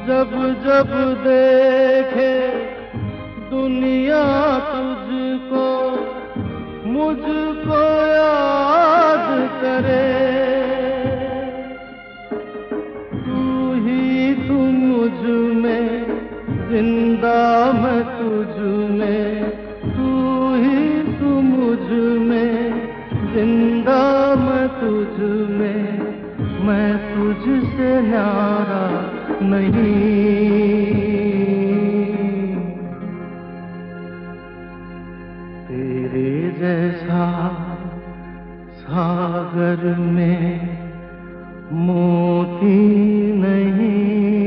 जब जब देखे दुनिया तुझको, मुझको याद करे। तू ही तू मुझ में, जिंदा मैं तुझ में। तू ही तू मुझ में, जिंदा मैं तुझ में। मैं तुझसे न्यारा नहीं। तेरे जैसा सागर में मोती नहीं।